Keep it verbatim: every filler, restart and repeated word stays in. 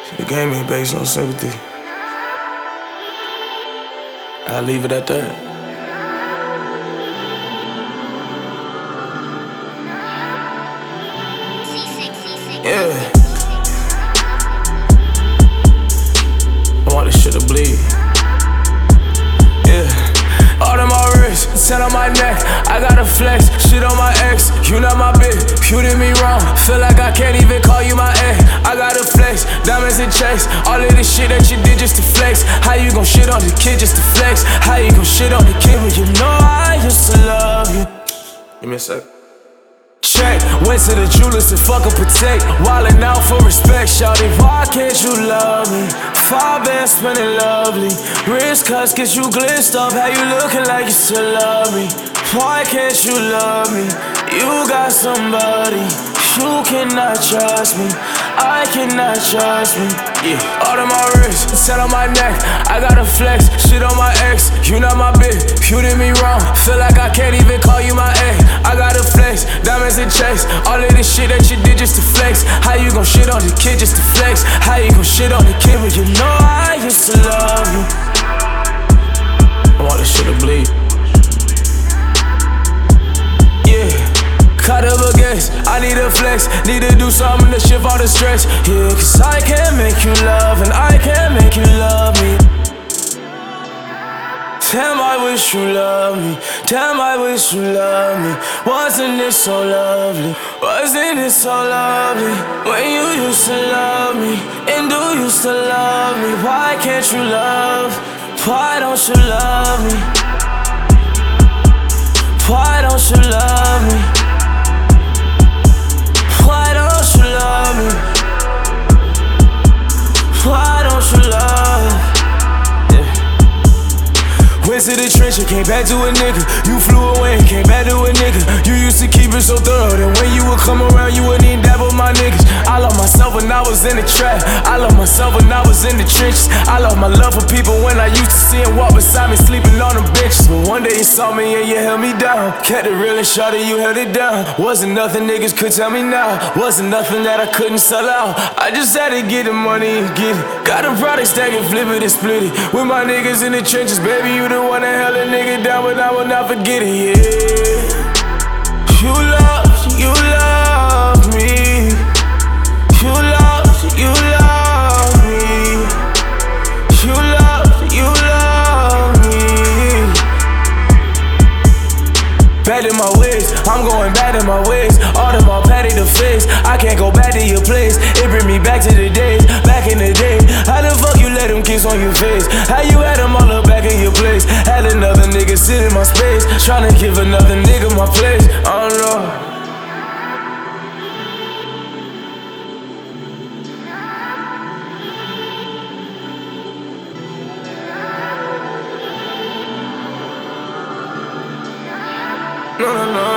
The game ain't based on sympathy. I'll leave it at that. Yeah. I want this shit to bleed. Yeah. All on my wrist, set on my neck. I gotta flex, shit on my ex. You not my bitch, you did me wrong. Feel like I can't even call you my ex. I gotta flex, diamonds and checks. All of this shit that you did just to flex. How you gon' shit on the kid just to flex? How you gon' shit on the kid when you know I used to love you? Give me a sec. Check, went to the jewelers to fuck up protect. Wildin' out for respect, shawty. Why can't you love me? Five bands spinning lovely. Wrist cuts get you glitched up. How you looking like you still love me? Why can't you love me? You got somebody. You cannot trust me. I cannot trust me. Yeah. All on my wrist, set on my neck. I gotta flex, shit on my ex. You not my bitch, you did me wrong. Feel like I can't even call you my ex. I gotta flex, diamonds and checks. All of this shit that you did just to flex. How you gon' shit on the kid just to flex? How you gon' shit on the kid when you know I used to love you? I want this shit to bleed. Yeah. Cut up a gas, I need a flex. Need to do something to shift all the stress. Yeah, cause I can't make you love and I can't make you love me. Damn, I wish you loved me. Damn, I wish you loved me. Wasn't it so lovely? Wasn't it so lovely? When you used to love me and do you still love me? Why can't you love? Why don't you love me? Why don't you love me? Why don't you love me? Why don't you love? Yeah. Went to the trench and came back to a nigga. You flew away and came back to a nigga. You used to keep it so thorough that when you would come around, you wouldn't even dab with my niggas. I love myself when I was in the trap. I love myself when I was in the trenches. I love my love for people when I used to see him walk beside me, sleeping on them benches. But one day you saw me and you held me down. Kept it real and shawty, you held it down. Wasn't nothing niggas could tell me now. Wasn't nothing that I couldn't sell out. I just had to get the money and get it. Got a product stack and flip it and split it. With my niggas in the trenches, baby, you the one that held a nigga down, but I will not forget it, yeah. You love, you love me. You love, you love me. You love, you love me. Back in my ways, I'm going back in my ways. All of my patty to face, I can't go back to your place. It bring me back to the days, back in the day. How the fuck you let them kiss on your face? How you had them all up back in your place? Had another nigga sit in my space, tryna give another nigga my place. I don't know. No, no, no.